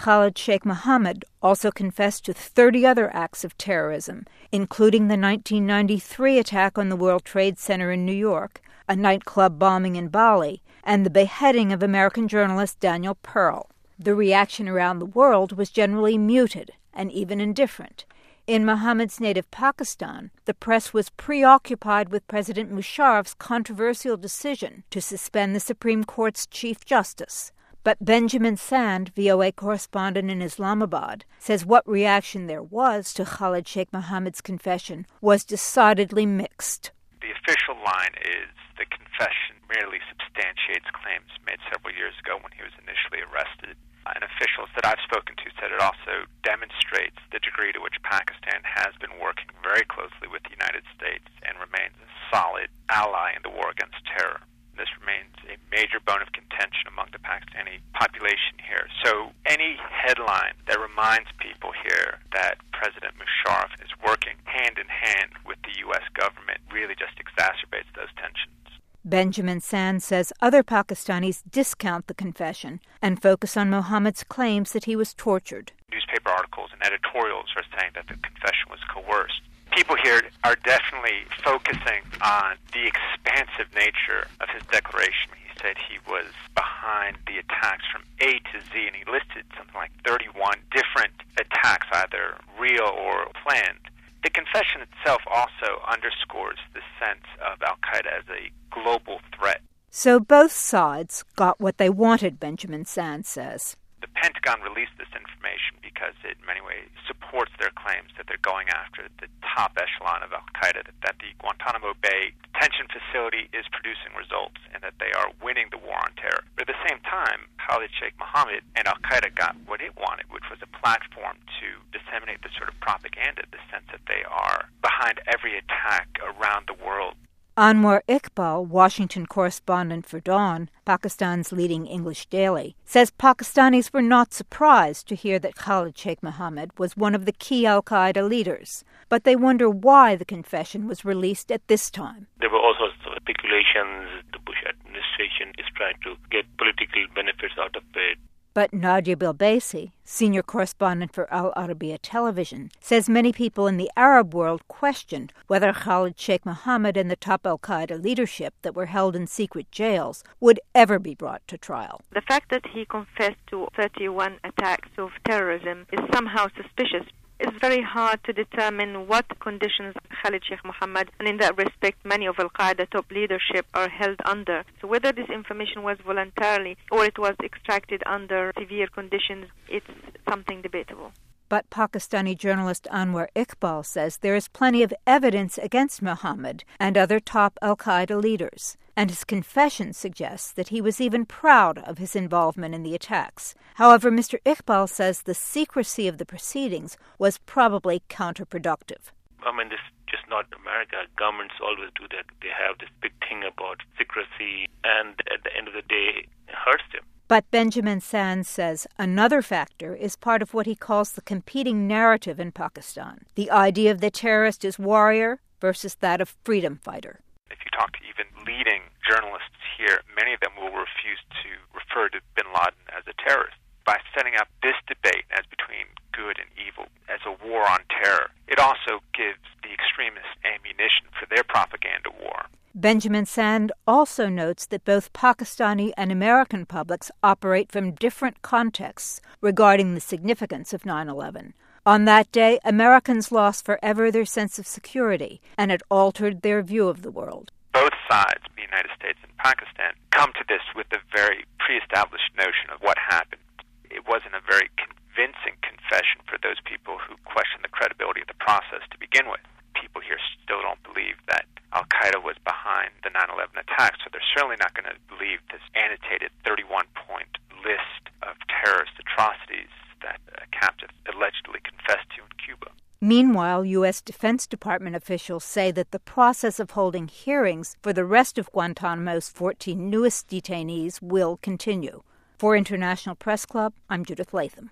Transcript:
Khalid Sheikh Mohammed also confessed to 30 other acts of terrorism, including the 1993 attack on the World Trade Center in New York, a nightclub bombing in Bali, and the beheading of American journalist Daniel Pearl. The reaction around the world was generally muted and even indifferent. In Mohammed's native Pakistan, the press was preoccupied with President Musharraf's controversial decision to suspend the Supreme Court's Chief Justice. But Benjamin Sand, VOA correspondent in Islamabad, says what reaction there was to Khalid Sheikh Mohammed's confession was decidedly mixed. The official line is the confession merely substantiates claims made several years ago when he was initially arrested. And officials that I've spoken to said it also demonstrates the degree to which Pakistan has been working very closely with the United States and remains a solid ally in the war against terror. This remains a major bone of contention among the Pakistani population here. So any headline that reminds people here that President Musharraf is working hand in hand with the U.S. government really just exacerbates those tensions. Benjamin Sand says other Pakistanis discount the confession and focus on Mohammed's claims that he was tortured. Newspaper articles and editorials are saying that the confession was coerced. People here are definitely focusing on the expansive nature of his declaration. He said he was behind the attacks from A to Z, and he listed something like 31 different attacks, either real or planned. The confession itself also underscores the sense of al-Qaeda as a global threat. So both sides got what they wanted, Benjamin Sand says. The Pentagon released this information because it in many ways supports their claims that they're going after the top echelon of al-Qaeda, that the Guantanamo Bay detention facility is producing results and that they are winning the war on terror. But at the same time, Khalid Sheikh Mohammed and al-Qaeda got what it wanted, which was a platform to disseminate the sort of propaganda, the sense that they are behind every attack around the world. Anwar Iqbal, Washington correspondent for Dawn, Pakistan's leading English daily, says Pakistanis were not surprised to hear that Khalid Sheikh Mohammed was one of the key al-Qaeda leaders, but they wonder why the confession was released at this time. There were all sorts of speculations. The Bush administration is trying to get political benefits out of it. But Nadia Bilbaisi, senior correspondent for Al Arabiya Television, says many people in the Arab world questioned whether Khalid Sheikh Mohammed and the top al-Qaeda leadership that were held in secret jails would ever be brought to trial. The fact that he confessed to 31 attacks of terrorism is somehow suspicious. It's very hard to determine what conditions Khalid Sheikh Mohammed, and in that respect many of al-Qaeda top leadership, are held under. So whether this information was voluntarily or it was extracted under severe conditions, it's something debatable. But Pakistani journalist Anwar Iqbal says there is plenty of evidence against Mohammed and other top al-Qaeda leaders, and his confession suggests that he was even proud of his involvement in the attacks. However, Mr. Iqbal says the secrecy of the proceedings was probably counterproductive. This is just not America. Governments always do that. They have this big thing about secrecy, and at the end of the day, it hurts them. But Benjamin Sand says another factor is part of what he calls the competing narrative in Pakistan, the idea of the terrorist as warrior versus that of freedom fighter. If you talk to even leading journalists here, many of them will refuse to refer to bin Laden as a terrorist. By setting up this debate as between good and evil, as a war on terror, it also gives the extremists ammunition for their propaganda war. Benjamin Sand also notes that both Pakistani and American publics operate from different contexts regarding the significance of 9/11. On that day, Americans lost forever their sense of security, and it altered their view of the world. Both sides, the United States and Pakistan, come to this with a very pre-established notion of what happened. It wasn't a very convincing confession for those people who question the credibility of the process to begin with. People here still don't believe that al-Qaeda was behind the 9/11 attacks, so they're certainly not going to believe this annotated 31-point list of terrorist atrocities that captives allegedly confessed to in Cuba. Meanwhile, U.S. Defense Department officials say that the process of holding hearings for the rest of Guantanamo's 14 newest detainees will continue. For International Press Club, I'm Judith Latham.